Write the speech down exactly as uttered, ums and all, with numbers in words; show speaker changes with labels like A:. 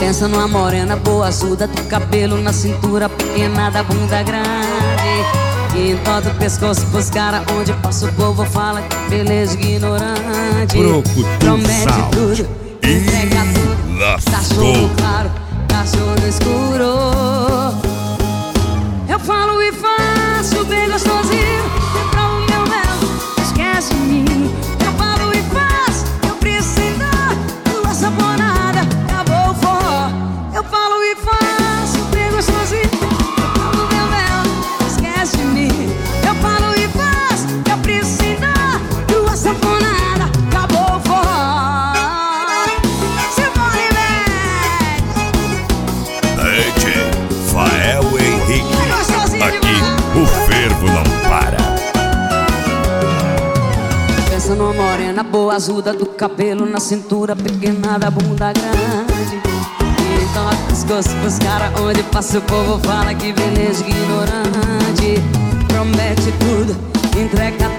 A: Pensa numa morena boa, azul, do cabelo na cintura, pequena da bunda grande, que entorta o pescoço pros caras, onde passa o povo fala que beleza ignorante. Promete tudo, entrega tudo, cachorro claro, cachorro no escuro. Eu falo e faço bem gostosinho, pra o meu mel, esquece de mim. Eu falo e faço, eu preciso dar tua saponada, acabou o forró. Eu falo e faço bem gostosinho, pra o meu mel, esquece de mim. Eu falo e faço, eu preciso dar tua saponada, acabou o forró. Simone Mendes,
B: D J Fael Henrique. Aqui o fervo não para.
A: pensa numa morena boa, azuda do cabelo na cintura, pequena da bunda grande, então a pescoço pros caras, onde passa o povo fala que beleza ignorante. Promete tudo, entrega